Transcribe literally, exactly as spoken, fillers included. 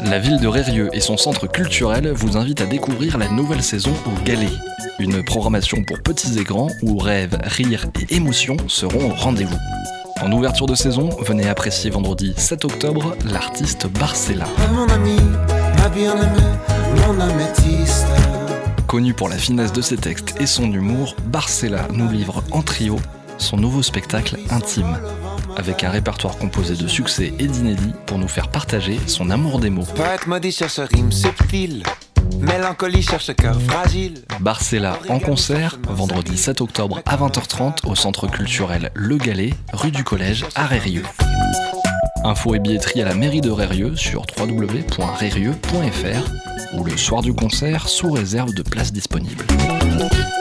La ville de Rérieux et son centre culturel vous invitent à découvrir la nouvelle saison au Galet. Une programmation pour petits et grands où rêves, rires et émotions seront au rendez-vous. En ouverture de saison, venez apprécier vendredi sept octobre l'artiste Barcella. Mon ami, ma bien-aimée, mon améthyste. Connu pour la finesse de ses textes et son humour, Barcella nous livre en trio son nouveau spectacle intime, avec un répertoire composé de succès et d'inédits pour nous faire partager son amour des mots. Poète maudit cherche rime subtile, mélancolie cherche cœur fragile. Barcella en concert, vendredi sept octobre à vingt heures trente au centre culturel Le Galet, rue du Collège à Rérieux. Infos et billetterie à la mairie de Rérieux sur w w w point rérieux point f r ou le soir du concert sous réserve de places disponibles.